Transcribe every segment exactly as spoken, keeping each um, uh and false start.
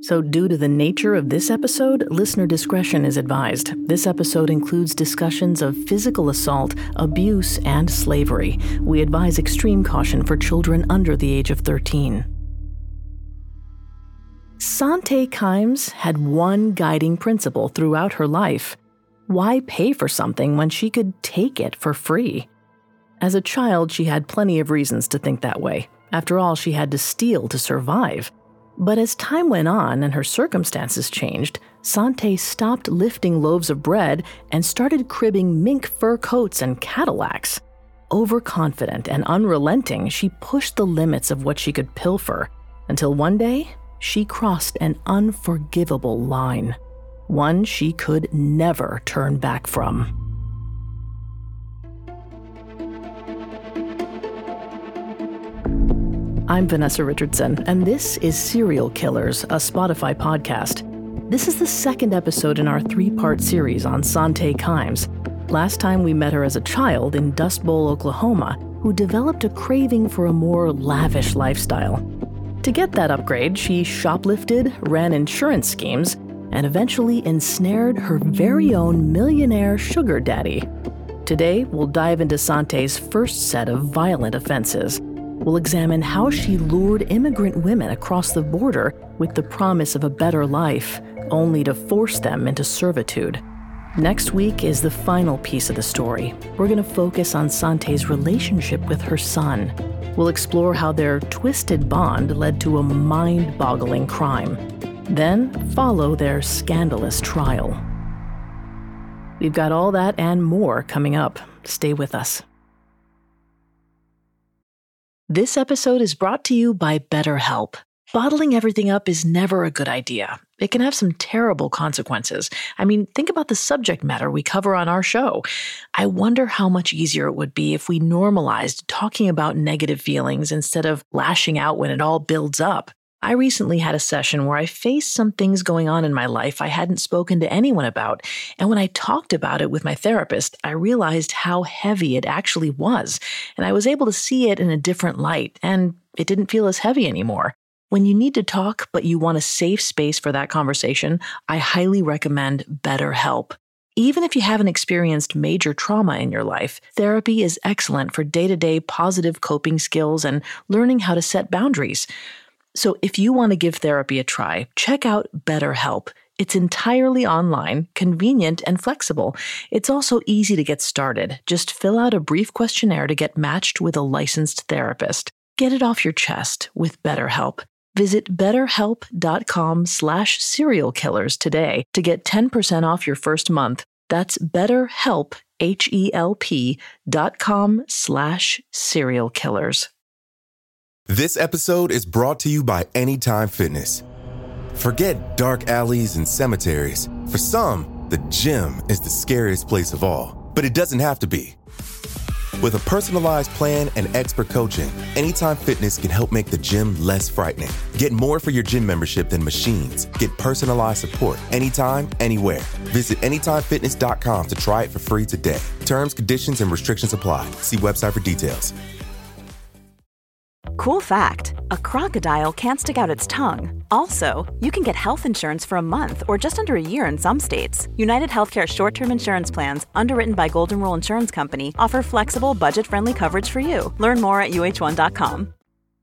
So due to the nature of this episode, listener discretion is advised. This episode includes discussions of physical assault, abuse, and slavery. We advise extreme caution for children under the age of thirteen. Sante Kimes had one guiding principle throughout her life. Why pay for something when she could take it for free? As a child, she had plenty of reasons to think that way. After all, she had to steal to survive. But as time went on and her circumstances changed, Sante stopped lifting loaves of bread and started cribbing mink fur coats and Cadillacs. Overconfident and unrelenting, she pushed the limits of what she could pilfer, until one day, she crossed an unforgivable line. One she could never turn back from. I'm Vanessa Richardson, and this is Serial Killers, a Spotify podcast. This is the second episode in our three-part series on Sante Kimes. Last time we met her as a child in Dust Bowl, Oklahoma, who developed a craving for a more lavish lifestyle. To get that upgrade, she shoplifted, ran insurance schemes, and eventually ensnared her very own millionaire sugar daddy. Today, we'll dive into Sante's first set of violent offenses. We'll examine how she lured immigrant women across the border with the promise of a better life, only to force them into servitude. Next week is the final piece of the story. We're going to focus on Sante's relationship with her son. We'll explore how their twisted bond led to a mind-boggling crime. Then follow their scandalous trial. We've got all that and more coming up. Stay with us. This episode is brought to you by BetterHelp. Bottling everything up is never a good idea. It can have some terrible consequences. I mean, think about the subject matter we cover on our show. I wonder how much easier it would be if we normalized talking about negative feelings instead of lashing out when it all builds up. I recently had a session where I faced some things going on in my life I hadn't spoken to anyone about, and when I talked about it with my therapist, I realized how heavy it actually was, and I was able to see it in a different light, and it didn't feel as heavy anymore. When you need to talk, but you want a safe space for that conversation, I highly recommend BetterHelp. Even if you haven't experienced major trauma in your life, therapy is excellent for day-to-day positive coping skills and learning how to set boundaries. So if you want to give therapy a try, check out BetterHelp. It's entirely online, convenient, and flexible. It's also easy to get started. Just fill out a brief questionnaire to get matched with a licensed therapist. Get it off your chest with BetterHelp. Visit betterhelp.com slash serial killers today to get ten percent off your first month. That's betterhelp, H-E-L-P dot com slash serial killers. This episode is brought to you by Anytime Fitness. Forget dark alleys and cemeteries. For some, the gym is the scariest place of all, but it doesn't have to be. With a personalized plan and expert coaching, Anytime Fitness can help make the gym less frightening. Get more for your gym membership than machines. Get personalized support anytime, anywhere. Visit anytime fitness dot com to try it for free today. Terms, conditions, and restrictions apply. See website for details. Cool fact, a crocodile can't stick out its tongue. Also, you can get health insurance for a month or just under a year in some states. United Healthcare short-term insurance plans, underwritten by Golden Rule Insurance Company, offer flexible, budget-friendly coverage for you. Learn more at U H one dot com.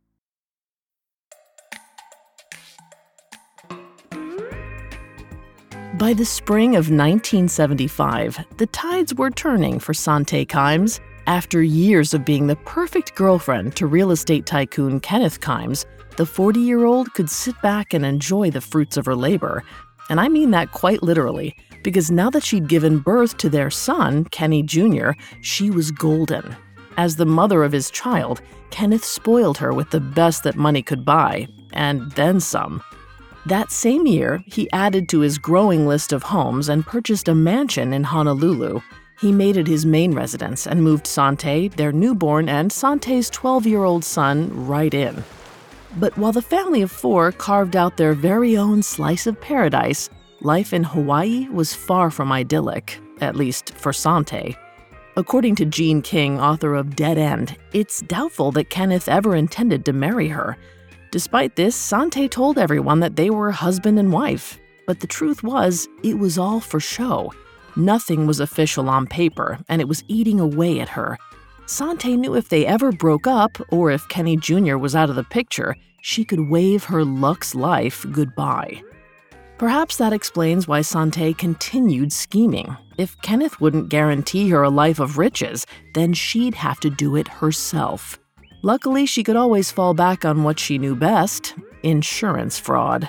By the spring of nineteen seventy-five, the tides were turning for Sante Kimes. After years of being the perfect girlfriend to real estate tycoon Kenneth Kimes, the forty-year-old could sit back and enjoy the fruits of her labor. And I mean that quite literally, because now that she'd given birth to their son, Kenny Junior, she was golden. As the mother of his child, Kenneth spoiled her with the best that money could buy, and then some. That same year, he added to his growing list of homes and purchased a mansion in Honolulu. He made it his main residence and moved Sante, their newborn, and Sante's twelve-year-old son right in. But while the family of four carved out their very own slice of paradise, life in Hawaii was far from idyllic, at least for Sante. According to Gene King, author of Dead End, it's doubtful that Kenneth ever intended to marry her. Despite this, Sante told everyone that they were husband and wife. But the truth was, it was all for show. Nothing was official on paper, and it was eating away at her. Sante knew if they ever broke up, or if Kenny Junior was out of the picture, she could wave her Lux life goodbye. Perhaps that explains why Sante continued scheming. If Kenneth wouldn't guarantee her a life of riches, then she'd have to do it herself. Luckily, she could always fall back on what she knew best: insurance fraud.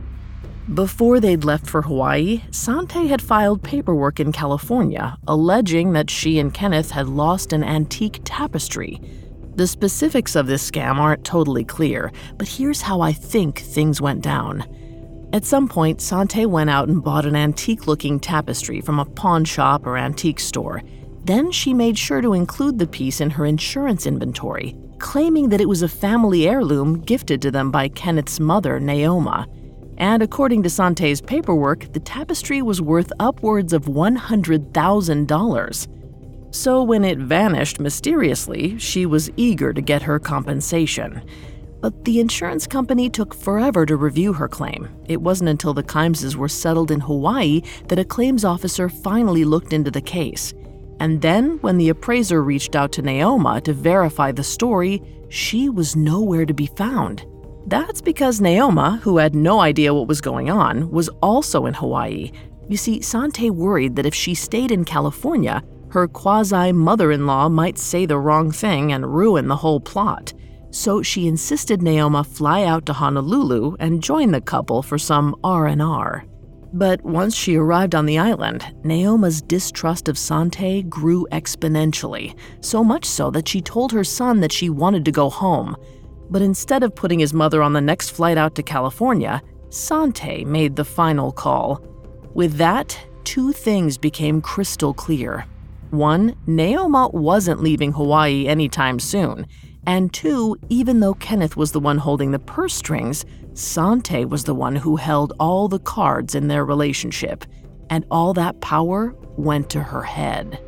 Before they'd left for Hawaii, Sante had filed paperwork in California, alleging that she and Kenneth had lost an antique tapestry. The specifics of this scam aren't totally clear, but here's how I think things went down. At some point, Sante went out and bought an antique-looking tapestry from a pawn shop or antique store. Then she made sure to include the piece in her insurance inventory, claiming that it was a family heirloom gifted to them by Kenneth's mother, Naoma. And according to Sante's paperwork, the tapestry was worth upwards of one hundred thousand dollars. So when it vanished mysteriously, she was eager to get her compensation. But the insurance company took forever to review her claim. It wasn't until the Kimeses were settled in Hawaii that a claims officer finally looked into the case. And then, when the appraiser reached out to Naoma to verify the story, she was nowhere to be found. That's because Naoma, who had no idea what was going on, was also in Hawaii. You see, Sante worried that if she stayed in California, her quasi-mother-in-law might say the wrong thing and ruin the whole plot. So she insisted Naoma fly out to Honolulu and join the couple for some R and R. But once she arrived on the island, Naoma's distrust of Sante grew exponentially, so much so that she told her son that she wanted to go home. But instead of putting his mother on the next flight out to California, Sante made the final call. With that, two things became crystal clear. One, Naoma wasn't leaving Hawaii anytime soon. And two, even though Kenneth was the one holding the purse strings, Sante was the one who held all the cards in their relationship. And all that power went to her head.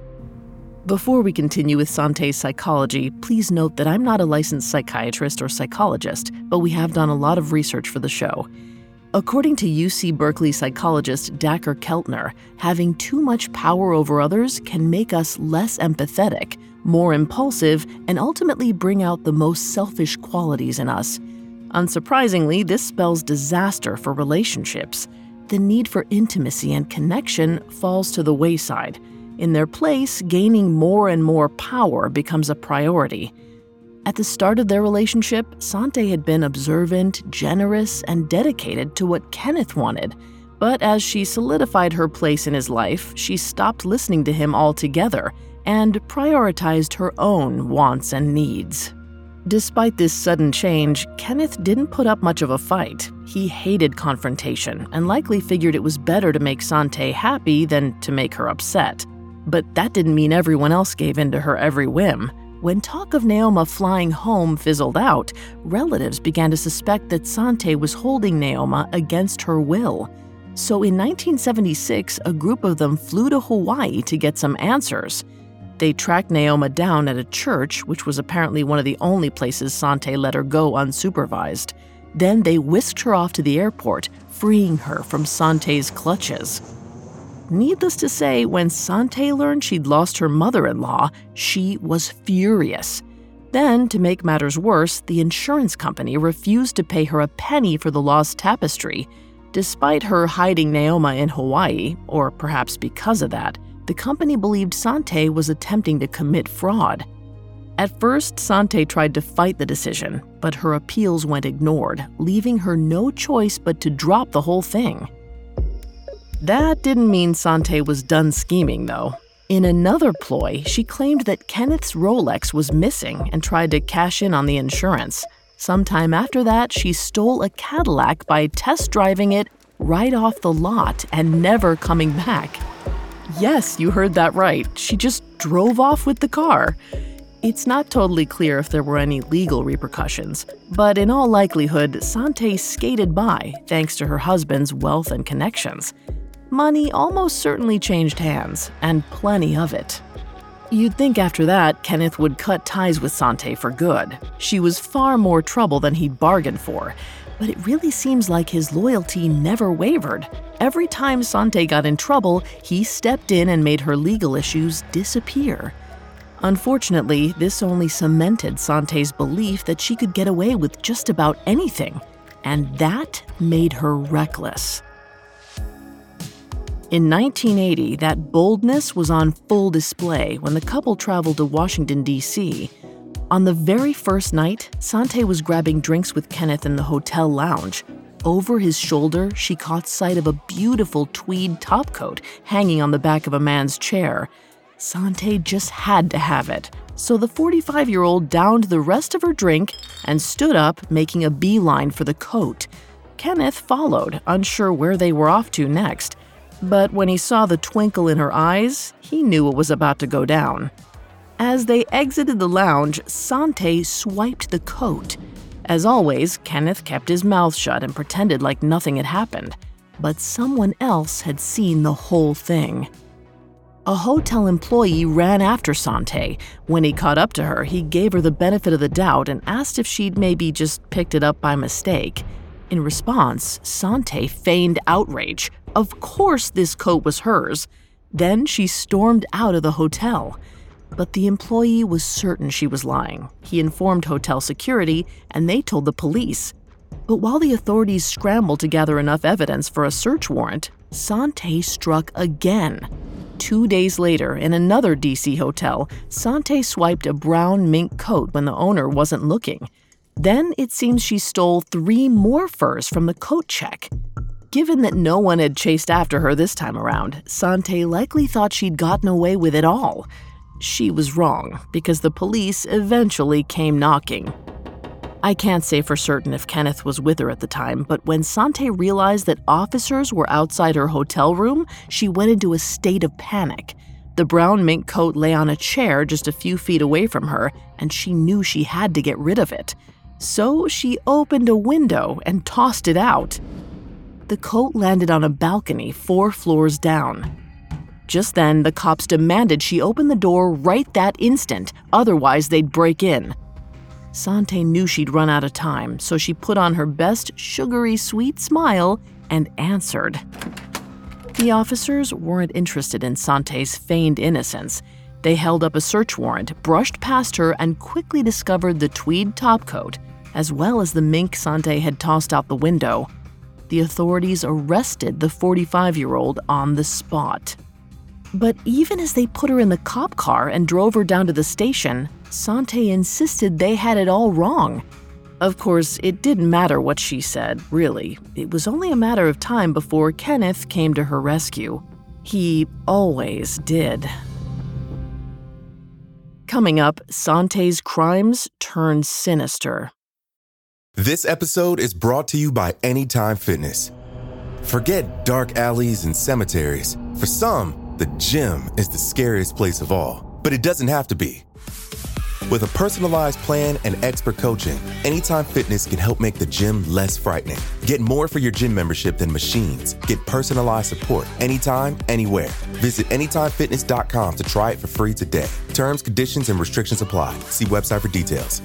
Before we continue with Sante's psychology, please note that I'm not a licensed psychiatrist or psychologist, but we have done a lot of research for the show. According to U C Berkeley psychologist Dacher Keltner, having too much power over others can make us less empathetic, more impulsive, and ultimately bring out the most selfish qualities in us. Unsurprisingly, this spells disaster for relationships. The need for intimacy and connection falls to the wayside. In their place, gaining more and more power becomes a priority. At the start of their relationship, Sante had been observant, generous, and dedicated to what Kenneth wanted. But as she solidified her place in his life, she stopped listening to him altogether and prioritized her own wants and needs. Despite this sudden change, Kenneth didn't put up much of a fight. He hated confrontation and likely figured it was better to make Sante happy than to make her upset. But that didn't mean everyone else gave in to her every whim. When talk of Naoma flying home fizzled out, relatives began to suspect that Sante was holding Naoma against her will. So in nineteen seventy-six, a group of them flew to Hawaii to get some answers. They tracked Naoma down at a church, which was apparently one of the only places Sante let her go unsupervised. Then they whisked her off to the airport, freeing her from Sante's clutches. Needless to say, when Sante learned she'd lost her mother-in-law, she was furious. Then, to make matters worse, the insurance company refused to pay her a penny for the lost tapestry. Despite her hiding Naoma in Hawaii, or perhaps because of that, the company believed Sante was attempting to commit fraud. At first, Sante tried to fight the decision, but her appeals went ignored, leaving her no choice but to drop the whole thing. That didn't mean Sante was done scheming, though. In another ploy, she claimed that Kenneth's Rolex was missing and tried to cash in on the insurance. Sometime after that, she stole a Cadillac by test driving it right off the lot and never coming back. Yes, you heard that right. She just drove off with the car. It's not totally clear if there were any legal repercussions, but in all likelihood, Sante skated by thanks to her husband's wealth and connections. Money almost certainly changed hands, and plenty of it. You'd think after that, Kenneth would cut ties with Sante for good. She was far more trouble than he'd bargained for. But it really seems like his loyalty never wavered. Every time Sante got in trouble, he stepped in and made her legal issues disappear. Unfortunately, this only cemented Sante's belief that she could get away with just about anything. And that made her reckless. In nineteen eighty, that boldness was on full display when the couple traveled to Washington, D C On the very first night, Sante was grabbing drinks with Kenneth in the hotel lounge. Over his shoulder, she caught sight of a beautiful tweed topcoat hanging on the back of a man's chair. Sante just had to have it, so the forty-five-year-old downed the rest of her drink and stood up, making a beeline for the coat. Kenneth followed, unsure where they were off to next. But when he saw the twinkle in her eyes, he knew it was about to go down. As they exited the lounge, Sante swiped the coat. As always, Kenneth kept his mouth shut and pretended like nothing had happened. But someone else had seen the whole thing. A hotel employee ran after Sante. When he caught up to her, he gave her the benefit of the doubt and asked if she'd maybe just picked it up by mistake. In response, Sante feigned outrage. Of course this coat was hers. Then she stormed out of the hotel. But the employee was certain she was lying. He informed hotel security, and they told the police. But while the authorities scrambled to gather enough evidence for a search warrant, Sante struck again. Two days later, in another D C hotel, Sante swiped a brown mink coat when the owner wasn't looking. Then it seems she stole three more furs from the coat check. Given that no one had chased after her this time around, Sante likely thought she'd gotten away with it all. She was wrong, because the police eventually came knocking. I can't say for certain if Kenneth was with her at the time, but when Sante realized that officers were outside her hotel room, she went into a state of panic. The brown mink coat lay on a chair just a few feet away from her, and she knew she had to get rid of it. So she opened a window and tossed it out. The coat landed on a balcony four floors down. Just then, the cops demanded she open the door right that instant, otherwise they'd break in. Sante knew she'd run out of time, so she put on her best sugary sweet smile and answered. The officers weren't interested in Sante's feigned innocence. They held up a search warrant, brushed past her, and quickly discovered the tweed topcoat, as well as the mink Sante had tossed out the window. The authorities arrested the forty-five-year-old on the spot. But even as they put her in the cop car and drove her down to the station, Sante insisted they had it all wrong. Of course, it didn't matter what she said, really. It was only a matter of time before Kenneth came to her rescue. He always did. Coming up, Sante's crimes turned sinister. This episode is brought to you by Anytime Fitness. Forget dark alleys and cemeteries. For some, the gym is the scariest place of all, but it doesn't have to be. With a personalized plan and expert coaching, Anytime Fitness can help make the gym less frightening. Get more for your gym membership than machines. Get personalized support anytime, anywhere. Visit anytime fitness dot com to try it for free today. Terms, conditions, and restrictions apply. See website for details.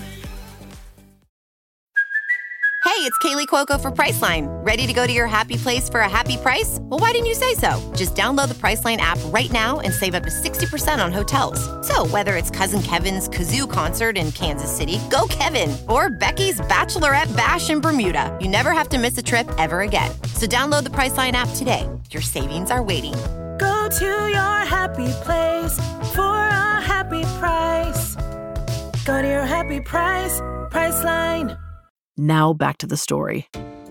Hey, it's Kaylee Cuoco for Priceline. Ready to go to your happy place for a happy price? Well, why didn't you say so? Just download the Priceline app right now and save up to sixty percent on hotels. So whether it's Cousin Kevin's Kazoo Concert in Kansas City, go Kevin, or Becky's Bachelorette Bash in Bermuda, you never have to miss a trip ever again. So download the Priceline app today. Your savings are waiting. Go to your happy place for a happy price. Go to your happy price, Priceline. Now back to the story.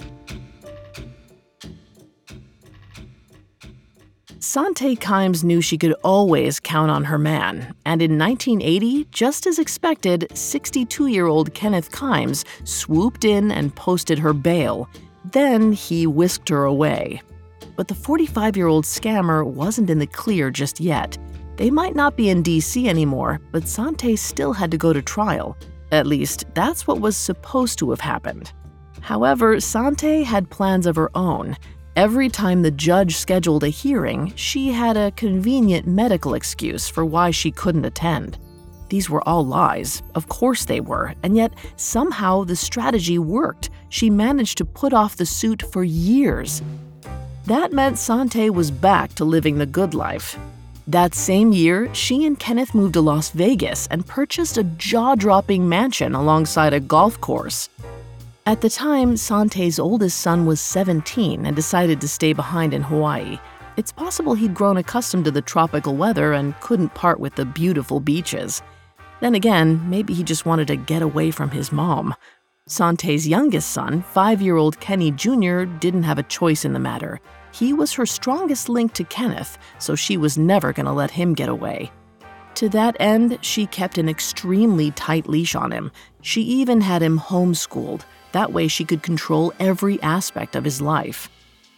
Sante Kimes knew she could always count on her man, and in nineteen eighty, just as expected, sixty-two-year-old Kenneth Kimes swooped in and posted her bail. Then he whisked her away. But the forty-five-year-old scammer wasn't in the clear just yet. They might not be in D C anymore, but Sante still had to go to trial. At least, that's what was supposed to have happened. However, Sante had plans of her own. Every time the judge scheduled a hearing, she had a convenient medical excuse for why she couldn't attend. These were all lies. Of course they were, and yet somehow the strategy worked. She managed to put off the suit for years. That meant Sante was back to living the good life. That same year, she and Kenneth moved to Las Vegas and purchased a jaw-dropping mansion alongside a golf course. At the time, Sante's oldest son was seventeen and decided to stay behind in Hawaii. It's possible he'd grown accustomed to the tropical weather and couldn't part with the beautiful beaches. Then again, maybe he just wanted to get away from his mom. Sante's youngest son, five-year-old Kenny Junior, didn't have a choice in the matter. He was her strongest link to Kenneth, so she was never going to let him get away. To that end, she kept an extremely tight leash on him. She even had him homeschooled. That way she could control every aspect of his life.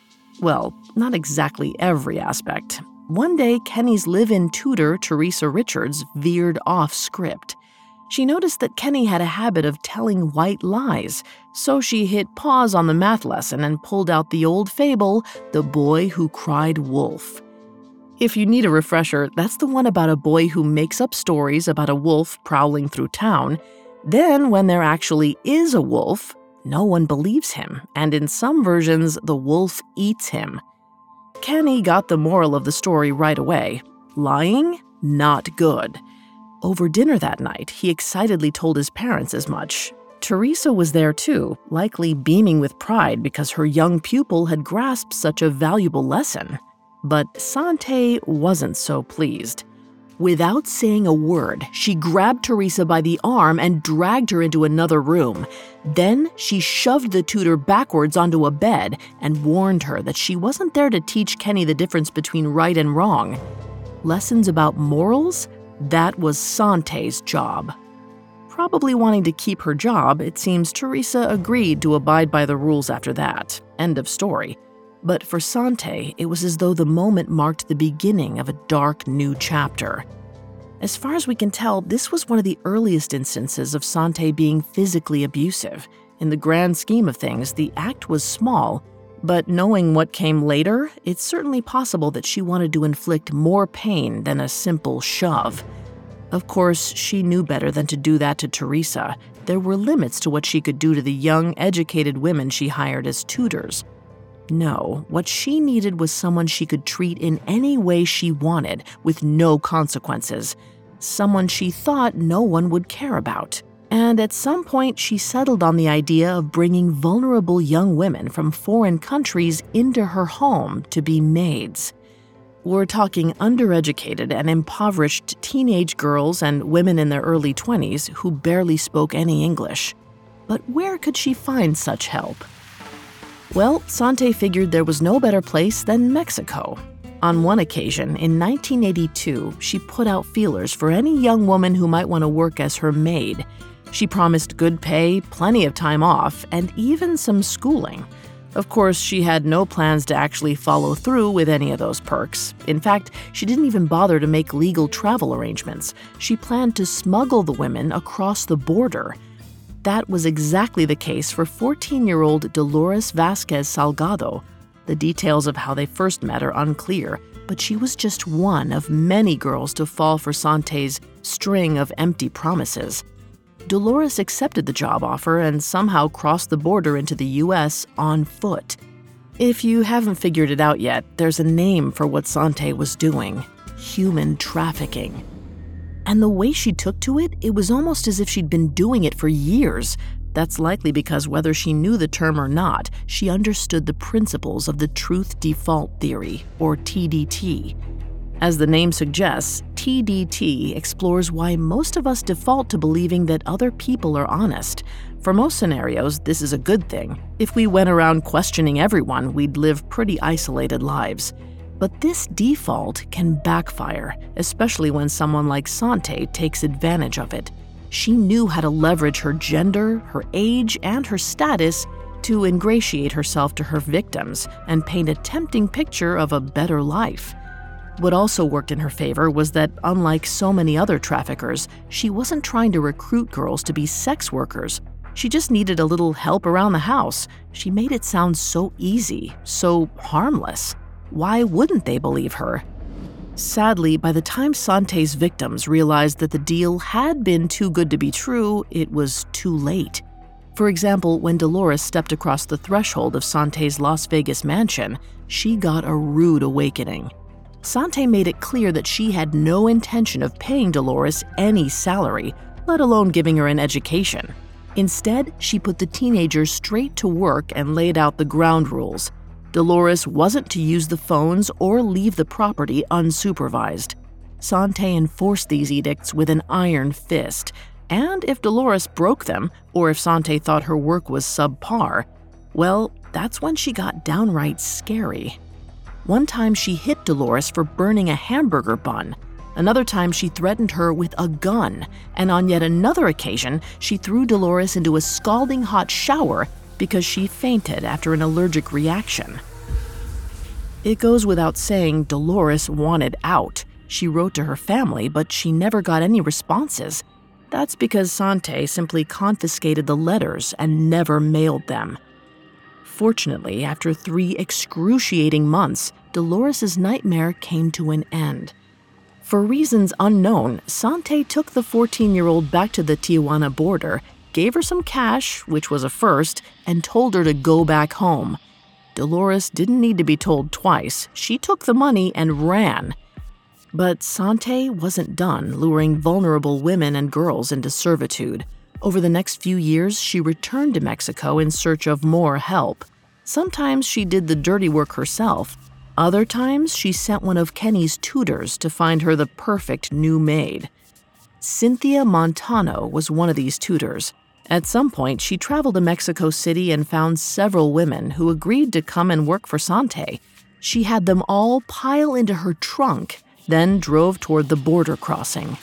Well, not exactly every aspect. One day, Kenny's live-in tutor, Teresa Richards, veered off script. She noticed that Kenny had a habit of telling white lies, so she hit pause on the math lesson and pulled out the old fable, The Boy Who Cried Wolf. If you need a refresher, that's the one about a boy who makes up stories about a wolf prowling through town. Then, when there actually is a wolf, no one believes him, and in some versions, the wolf eats him. Kenny got the moral of the story right away. Lying? Not good. Over dinner that night, he excitedly told his parents as much. Teresa was there too, likely beaming with pride because her young pupil had grasped such a valuable lesson. But Sante wasn't so pleased. Without saying a word, she grabbed Teresa by the arm and dragged her into another room. Then she shoved the tutor backwards onto a bed and warned her that she wasn't there to teach Kenny the difference between right and wrong. Lessons about morals? That was Sante's job. Probably wanting to keep her job, it seems Teresa agreed to abide by the rules after that. End of story. But for Sante, it was as though the moment marked the beginning of a dark new chapter. As far as we can tell, this was one of the earliest instances of Sante being physically abusive. In the grand scheme of things, the act was small, but knowing what came later, it's certainly possible that she wanted to inflict more pain than a simple shove. Of course, she knew better than to do that to Teresa. There were limits to what she could do to the young, educated women she hired as tutors. No, what she needed was someone she could treat in any way she wanted, with no consequences. Someone she thought no one would care about. And at some point, she settled on the idea of bringing vulnerable young women from foreign countries into her home to be maids. We're talking undereducated and impoverished teenage girls and women in their early twenties who barely spoke any English. But where could she find such help? Well, Sante figured there was no better place than Mexico. On one occasion, in nineteen eighty-two, she put out feelers for any young woman who might want to work as her maid. She promised good pay, plenty of time off, and even some schooling. Of course, she had no plans to actually follow through with any of those perks. In fact, she didn't even bother to make legal travel arrangements. She planned to smuggle the women across the border. That was exactly the case for fourteen-year-old Dolores Vasquez Salgado. The details of how they first met are unclear, but she was just one of many girls to fall for Sante's string of empty promises. Dolores accepted the job offer and somehow crossed the border into the U S on foot. If you haven't figured it out yet, there's a name for what Sante was doing: human trafficking. And the way she took to it, it was almost as if she'd been doing it for years. That's likely because whether she knew the term or not, she understood the principles of the Truth Default Theory, or T D T. As the name suggests, T D T explores why most of us default to believing that other people are honest. For most scenarios, this is a good thing. If we went around questioning everyone, we'd live pretty isolated lives. But this default can backfire, especially when someone like Sante takes advantage of it. She knew how to leverage her gender, her age, and her status to ingratiate herself to her victims and paint a tempting picture of a better life. What also worked in her favor was that, unlike so many other traffickers, she wasn't trying to recruit girls to be sex workers. She just needed a little help around the house. She made it sound so easy, so harmless. Why wouldn't they believe her? Sadly, by the time Sante's victims realized that the deal had been too good to be true, it was too late. For example, when Dolores stepped across the threshold of Sante's Las Vegas mansion, she got a rude awakening. Sante made it clear that she had no intention of paying Dolores any salary, let alone giving her an education. Instead, she put the teenager straight to work and laid out the ground rules. Dolores wasn't to use the phones or leave the property unsupervised. Sante enforced these edicts with an iron fist, and if Dolores broke them, or if Sante thought her work was subpar, well, that's when she got downright scary. One time she hit Dolores for burning a hamburger bun. Another time she threatened her with a gun, and on yet another occasion, she threw Dolores into a scalding hot shower because she fainted after an allergic reaction. It goes without saying Dolores wanted out. She wrote to her family, but she never got any responses. That's because Sante simply confiscated the letters and never mailed them. Fortunately, after three excruciating months, Dolores' nightmare came to an end. For reasons unknown, Sante took the fourteen-year-old back to the Tijuana border, gave her some cash, which was a first, and told her to go back home. Dolores didn't need to be told twice. She took the money and ran. But Sante wasn't done luring vulnerable women and girls into servitude. Over the next few years, she returned to Mexico in search of more help. Sometimes she did the dirty work herself. Other times, she sent one of Kenny's tutors to find her the perfect new maid. Cynthia Montano was one of these tutors. At some point, she traveled to Mexico City and found several women who agreed to come and work for Sante. She had them all pile into her trunk, then drove toward the border crossing.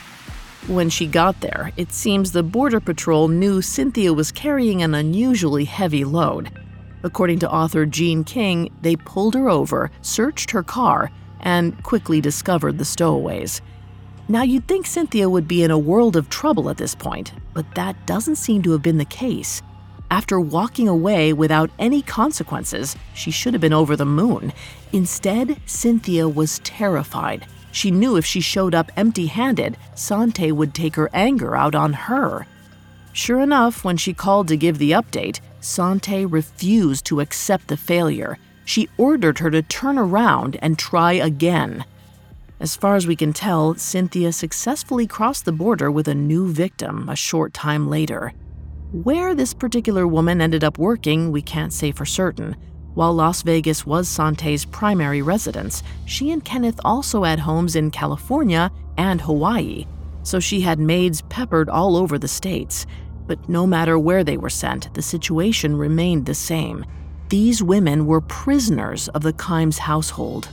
When she got there, it seems the Border Patrol knew Cynthia was carrying an unusually heavy load. According to author Gene King, they pulled her over, searched her car, and quickly discovered the stowaways. Now, you'd think Cynthia would be in a world of trouble at this point, but that doesn't seem to have been the case. After walking away without any consequences, she should have been over the moon. Instead, Cynthia was terrified. She knew if she showed up empty-handed, Sante would take her anger out on her. Sure enough, when she called to give the update, Sante refused to accept the failure. She ordered her to turn around and try again. As far as we can tell, Cynthia successfully crossed the border with a new victim a short time later. Where this particular woman ended up working, we can't say for certain. While Las Vegas was Sante's primary residence, she and Kenneth also had homes in California and Hawaii, so she had maids peppered all over the states. But no matter where they were sent, the situation remained the same. These women were prisoners of the Kimes household.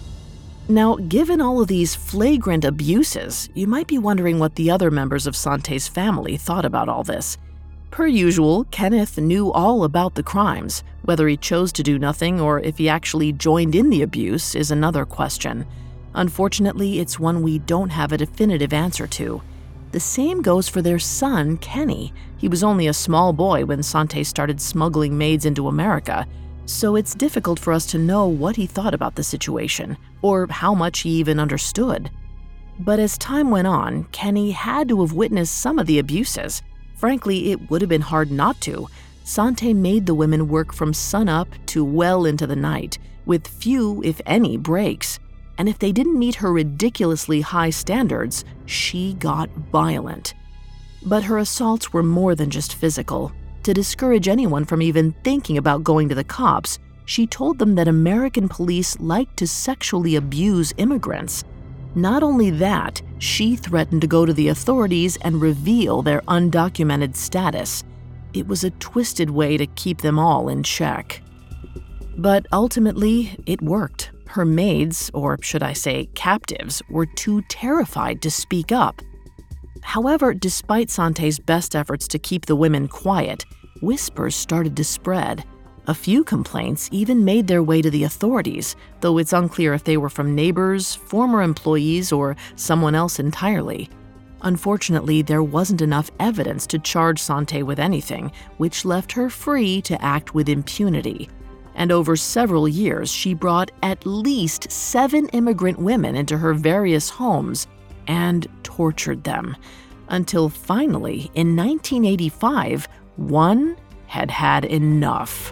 Now, given all of these flagrant abuses, you might be wondering what the other members of Sante's family thought about all this. Per usual, Kenneth knew all about the crimes. Whether he chose to do nothing or if he actually joined in the abuse is another question. Unfortunately, it's one we don't have a definitive answer to. The same goes for their son, Kenny. He was only a small boy when Sante started smuggling maids into America, so it's difficult for us to know what he thought about the situation, or how much he even understood. But as time went on, Kenny had to have witnessed some of the abuses. Frankly, it would have been hard not to. Sante made the women work from sunup to well into the night, with few, if any, breaks. And if they didn't meet her ridiculously high standards, she got violent. But her assaults were more than just physical. To discourage anyone from even thinking about going to the cops, she told them that American police like to sexually abuse immigrants. Not only that, she threatened to go to the authorities and reveal their undocumented status. It was a twisted way to keep them all in check. But ultimately, it worked. Her maids, or should I say captives, were too terrified to speak up. However, despite Sante's best efforts to keep the women quiet, whispers started to spread. A few complaints even made their way to the authorities, though it's unclear if they were from neighbors, former employees, or someone else entirely. Unfortunately, there wasn't enough evidence to charge Sante with anything, which left her free to act with impunity. And over several years, she brought at least seven immigrant women into her various homes and tortured them, until finally, in nineteen eighty-five, one had had enough.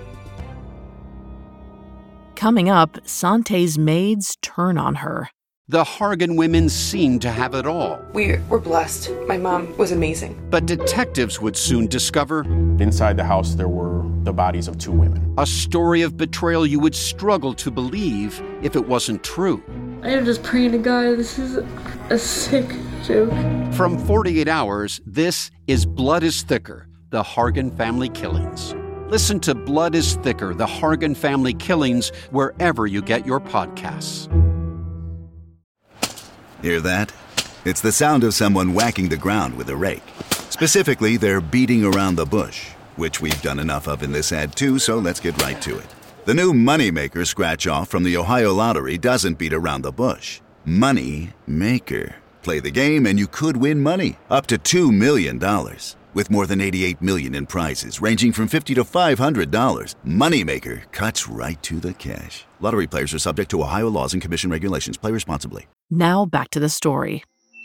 Coming up, Sante's maids turn on her. The Hargan women seemed to have it all. We were blessed. My mom was amazing. But detectives would soon discover inside the house there were the bodies of two women. A story of betrayal you would struggle to believe if it wasn't true. I am just praying to God, this is a sick joke. From forty-eight hours, this is Blood is Thicker, the Hargan family killings. Listen to Blood is Thicker, the Hargan family killings, wherever you get your podcasts. Hear that? It's the sound of someone whacking the ground with a rake. Specifically, they're beating around the bush, which we've done enough of in this ad too, so let's get right to it. The new Moneymaker scratch-off from the Ohio Lottery doesn't beat around the bush. Money Maker. Play the game and you could win money, up to two million dollars. With more than eighty-eight million dollars in prizes, ranging from fifty dollars to five hundred dollars, Moneymaker cuts right to the cash. Lottery players are subject to Ohio laws and commission regulations. Play responsibly. Now back to the story.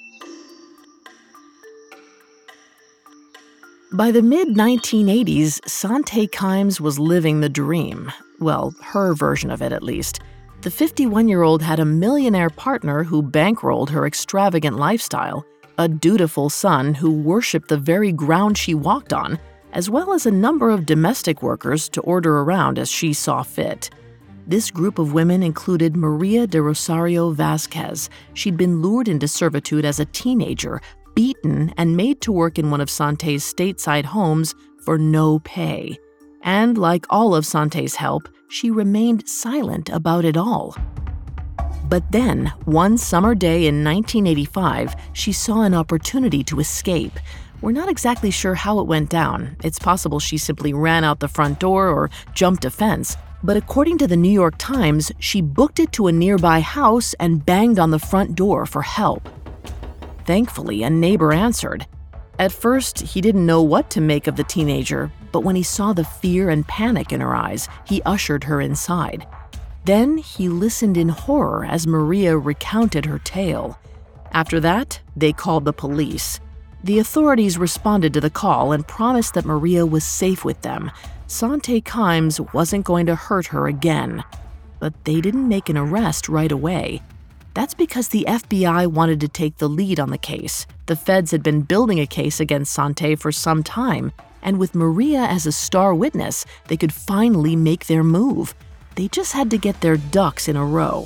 By the mid nineteen eighties, Sante Kimes was living the dream. Well, her version of it at least. The fifty-one-year-old had a millionaire partner who bankrolled her extravagant lifestyle, a dutiful son who worshipped the very ground she walked on, as well as a number of domestic workers to order around as she saw fit. This group of women included Maria de Rosario Vasquez. She'd been lured into servitude as a teenager, beaten, and made to work in one of Sante's stateside homes for no pay. And like all of Sante's help, she remained silent about it all. But then, one summer day in nineteen eighty-five, she saw an opportunity to escape. We're not exactly sure how it went down. It's possible she simply ran out the front door or jumped a fence. But according to the New York Times, she booked it to a nearby house and banged on the front door for help. Thankfully, a neighbor answered. At first, he didn't know what to make of the teenager, but when he saw the fear and panic in her eyes, he ushered her inside. Then he listened in horror as Maria recounted her tale. After that, they called the police. The authorities responded to the call and promised that Maria was safe with them. Sante Kimes wasn't going to hurt her again. But they didn't make an arrest right away. That's because the F B I wanted to take the lead on the case. The feds had been building a case against Sante for some time, and with Maria as a star witness, they could finally make their move. They just had to get their ducks in a row.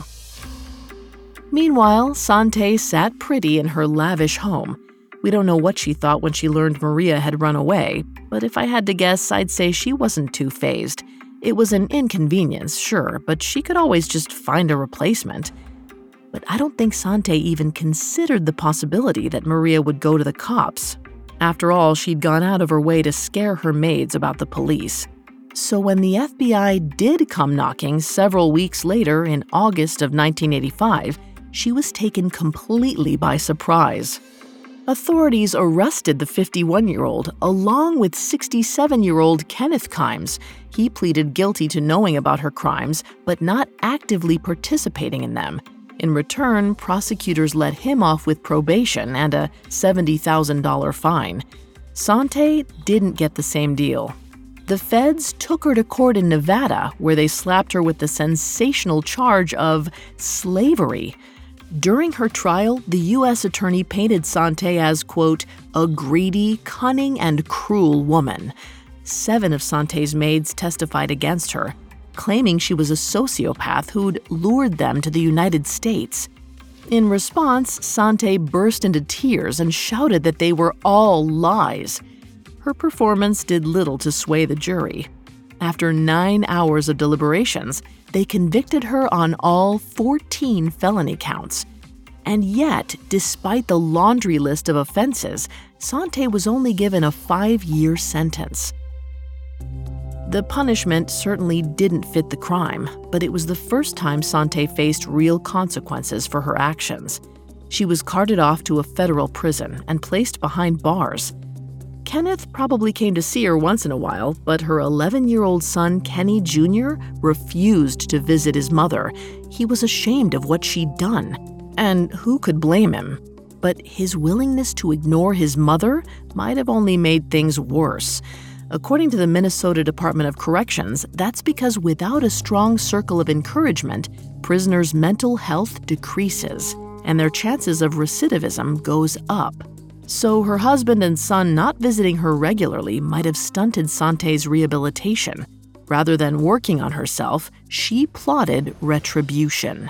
Meanwhile, Sante sat pretty in her lavish home. We don't know what she thought when she learned Maria had run away, but if I had to guess, I'd say she wasn't too fazed. It was an inconvenience, sure, but she could always just find a replacement. But I don't think Sante even considered the possibility that Maria would go to the cops. After all, she'd gone out of her way to scare her maids about the police. So when the F B I did come knocking several weeks later in August of nineteen eighty-five, she was taken completely by surprise. Authorities arrested the fifty-one-year-old along with sixty-seven-year-old Kenneth Kimes. He pleaded guilty to knowing about her crimes, but not actively participating in them. In return, prosecutors let him off with probation and a seventy thousand dollars fine. Sante didn't get the same deal. The feds took her to court in Nevada, where they slapped her with the sensational charge of slavery. During her trial, the U S attorney painted Sante as, quote, a greedy, cunning, and cruel woman. Seven of Sante's maids testified against her, claiming she was a sociopath who'd lured them to the United States. In response, Sante burst into tears and shouted that they were all lies. Her performance did little to sway the jury. After nine hours of deliberations, they convicted her on all fourteen felony counts. And yet, despite the laundry list of offenses, Sante was only given a five-year sentence. The punishment certainly didn't fit the crime, but it was the first time Sante faced real consequences for her actions. She was carted off to a federal prison and placed behind bars. Kenneth probably came to see her once in a while, but her eleven-year-old son, Kenny Junior, refused to visit his mother. He was ashamed of what she'd done. And who could blame him? But his willingness to ignore his mother might have only made things worse. According to the Minnesota Department of Corrections, that's because without a strong circle of encouragement, prisoners' mental health decreases, and their chances of recidivism goes up. So her husband and son not visiting her regularly might have stunted Sante's rehabilitation. Rather than working on herself, she plotted retribution.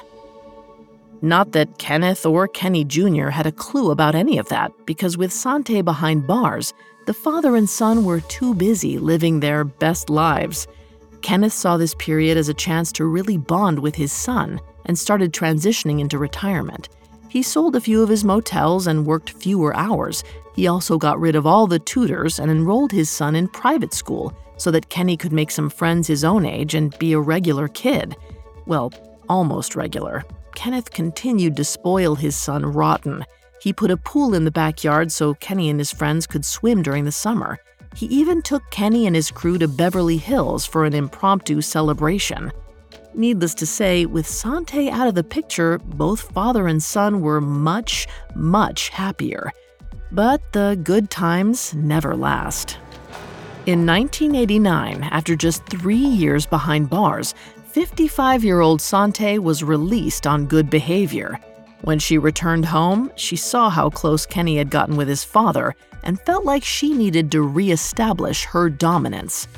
Not that Kenneth or Kenny Junior had a clue about any of that, because with Sante behind bars, the father and son were too busy living their best lives. Kenneth saw this period as a chance to really bond with his son and started transitioning into retirement. He sold a few of his motels and worked fewer hours. He also got rid of all the tutors and enrolled his son in private school so that Kenny could make some friends his own age and be a regular kid. Well, almost regular. Kenneth continued to spoil his son rotten. He put a pool in the backyard so Kenny and his friends could swim during the summer. He even took Kenny and his crew to Beverly Hills for an impromptu celebration. Needless to say, with Sante out of the picture, both father and son were much, much happier. But the good times never last. In nineteen eighty-nine, after just three years behind bars, fifty-five-year-old Sante was released on good behavior. When she returned home, she saw how close Kenny had gotten with his father and felt like she needed to reestablish her dominance.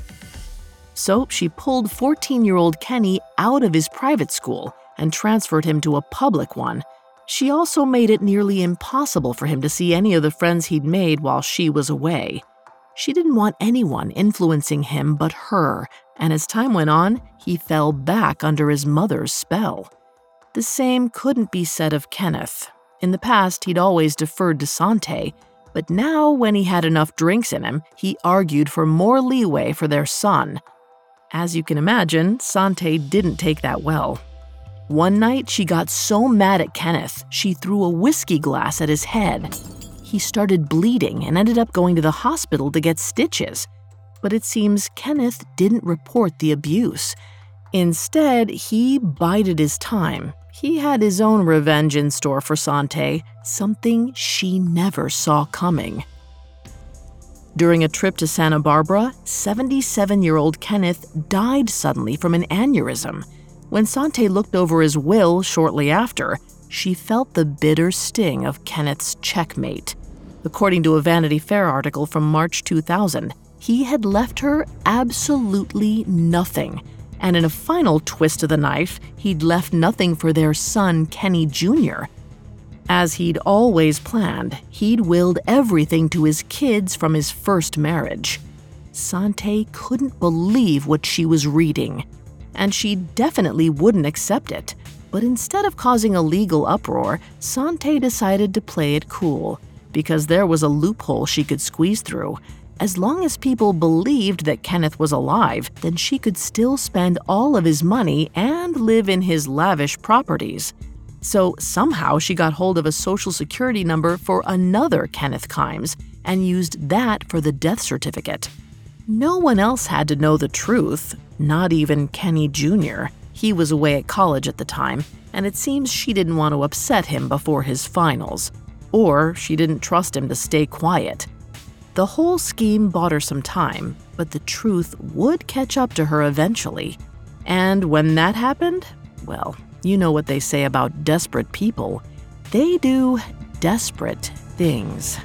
So she pulled fourteen-year-old Kenny out of his private school and transferred him to a public one. She also made it nearly impossible for him to see any of the friends he'd made while she was away. She didn't want anyone influencing him but her, and as time went on, he fell back under his mother's spell. The same couldn't be said of Kenneth. In the past, he'd always deferred to Sante, but now when he had enough drinks in him, he argued for more leeway for their son. As you can imagine, Sante didn't take that well. One night, she got so mad at Kenneth, she threw a whiskey glass at his head. He started bleeding and ended up going to the hospital to get stitches. But it seems Kenneth didn't report the abuse. Instead, he bided his time. He had his own revenge in store for Sante, something she never saw coming. During a trip to Santa Barbara, seventy-seven-year-old Kenneth died suddenly from an aneurysm. When Sante looked over his will shortly after, she felt the bitter sting of Kenneth's checkmate. According to a Vanity Fair article from March two thousand, he had left her absolutely nothing. And in a final twist of the knife, he'd left nothing for their son, Kenny Junior As he'd always planned, he'd willed everything to his kids from his first marriage. Sante couldn't believe what she was reading, and she definitely wouldn't accept it. But instead of causing a legal uproar, Sante decided to play it cool, because there was a loophole she could squeeze through. As long as people believed that Kenneth was alive, then she could still spend all of his money and live in his lavish properties. So somehow she got hold of a social security number for another Kenneth Kimes and used that for the death certificate. No one else had to know the truth, not even Kenny Junior He was away at college at the time, and it seems she didn't want to upset him before his finals. Or she didn't trust him to stay quiet. The whole scheme bought her some time, but the truth would catch up to her eventually. And when that happened, well, you know what they say about desperate people. They do desperate things.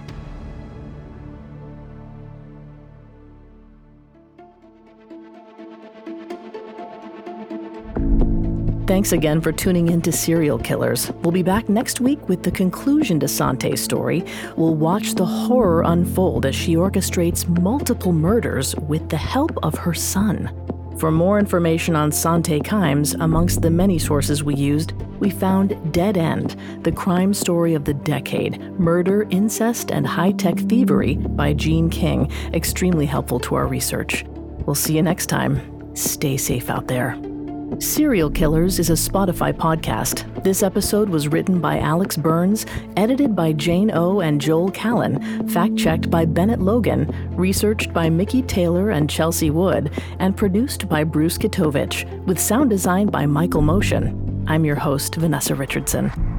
Thanks again for tuning in to Serial Killers. We'll be back next week with the conclusion to Sante's story. We'll watch the horror unfold as she orchestrates multiple murders with the help of her son. For more information on Sante Kimes, amongst the many sources we used, we found Dead End, the crime story of the decade, Murder, Incest, and High-Tech Thievery by Gene King, extremely helpful to our research. We'll see you next time. Stay safe out there. Serial Killers is a Spotify podcast. This episode was written by Alex Burns, edited by Jane O and Joel Callan, fact-checked by Bennett Logan, researched by Mickey Taylor and Chelsea Wood, and produced by Bruce Kitovich, with sound design by Michael Motion. I'm your host, Vanessa Richardson.